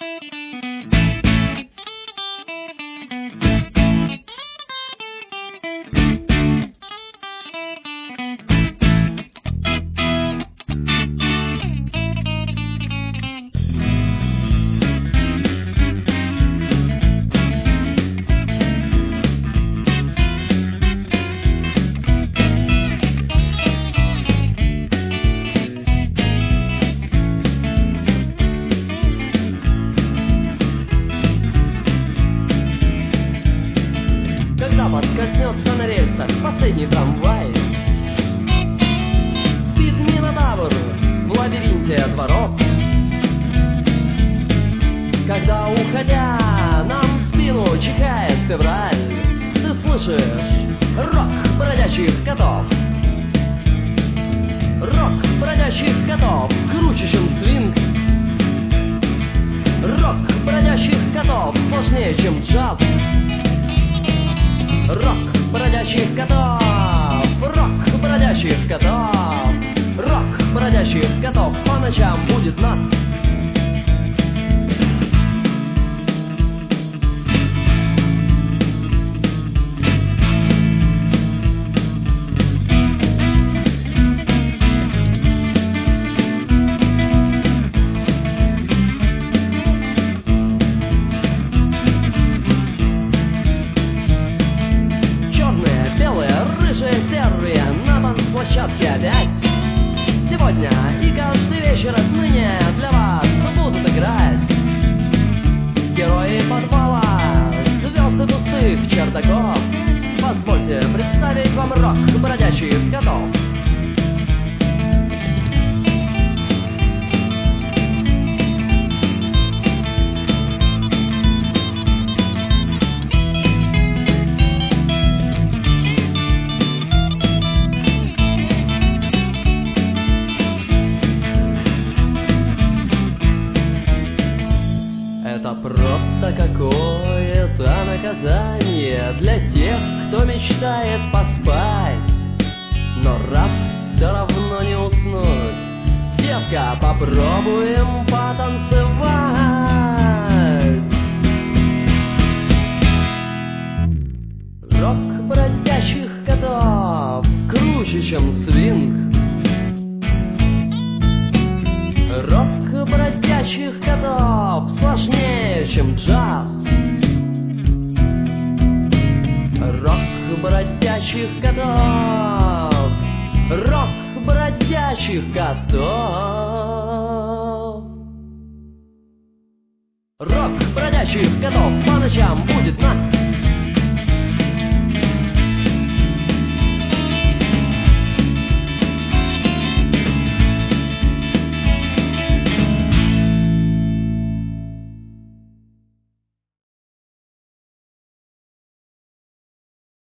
Коснется на рельсах последний трамвай. Спит Минотавр в лабиринте дворов. Когда, уходя, нам в спину чихает февраль, ты слышишь рок бродячих котов. Рок бродячих котов круче, чем свинг. Рок бродячих котов сложнее, чем джаз. Рок бродячих котов, рок бродячих котов, рок бродячих котов по ночам будет нас. Серые на танцплощадке опять. Сегодня и каждый вечер отныне для вас будут играть герои подвала, звезды пустых чердаков. Позвольте представить вам рок бродячих котов. Это просто какое-то наказание для тех, кто мечтает поспать, но раз все равно не уснуть. Детка, попробуем потанцевать. Рок бродячих котов круче, чем свинг. Рок бродячих котов сложнее, чем джаз. Рок бродячих котов, рок бродячих котов. Рок бродячих котов по ночам будет нас.